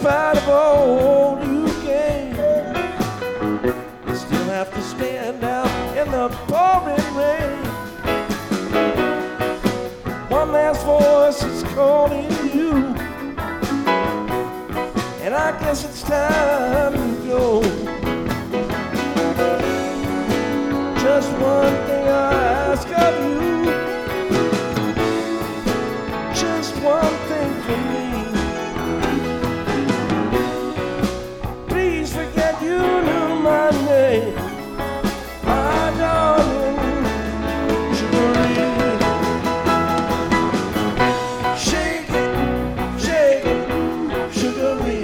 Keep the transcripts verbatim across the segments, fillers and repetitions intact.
spite of all you gain, you still have to stand out in the pouring rain. One last voice is calling you, and I guess it's time to go. Just one thing I ask of you, just one thing from me. Please forget you knew my name, my darling Sugaree. Shake it, shake it, Sugaree.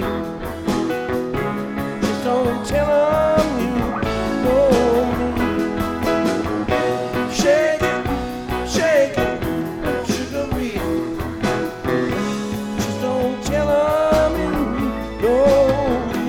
Just don't tell them you know me. Shake it, shake it, Sugaree. Just don't tell them you know me.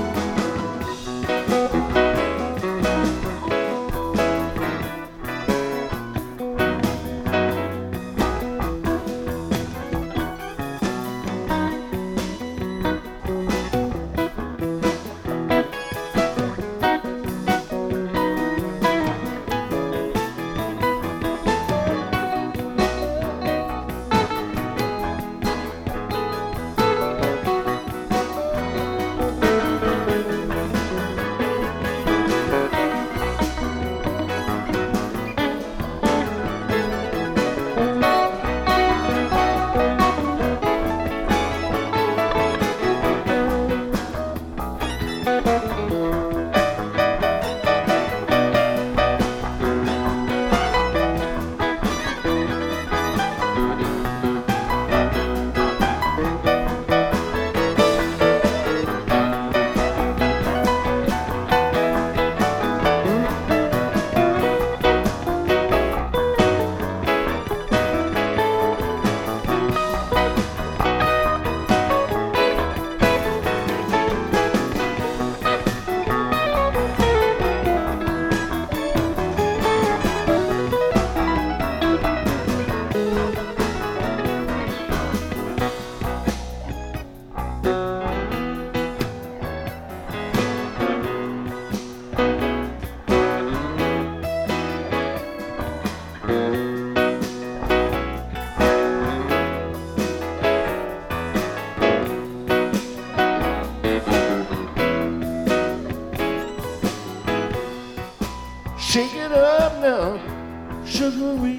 Shake it up now, Sugaree.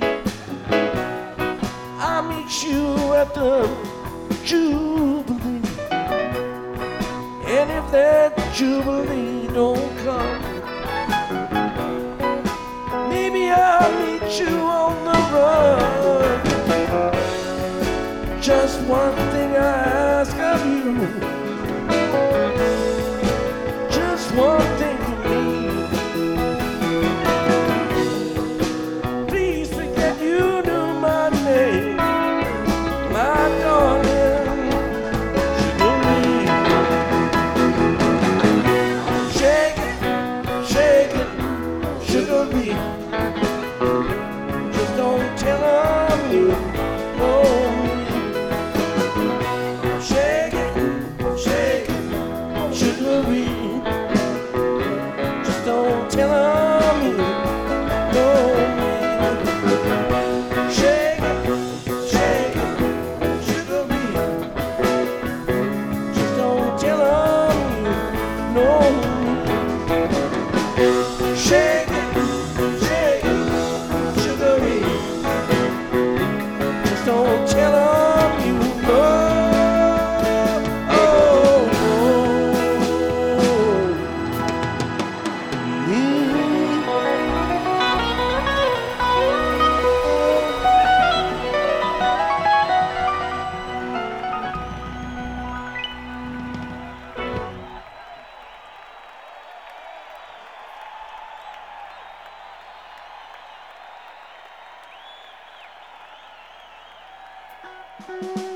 I'll meet you at the Jubilee. And if that Jubilee don't come, maybe I'll meet you on the run. Just one thing I ask of you, just one thing from me. My darling Sugaree. Shake it, shake it, Sugaree. Just don't tell them you know me. Shake it, shake it, Sugaree. Just don't tell them you know me. Shake it, shake it, Sugaree. Just don't tell them you know me. Shake it, shake it, Sugaree. Just don't tell them you know. Thank you.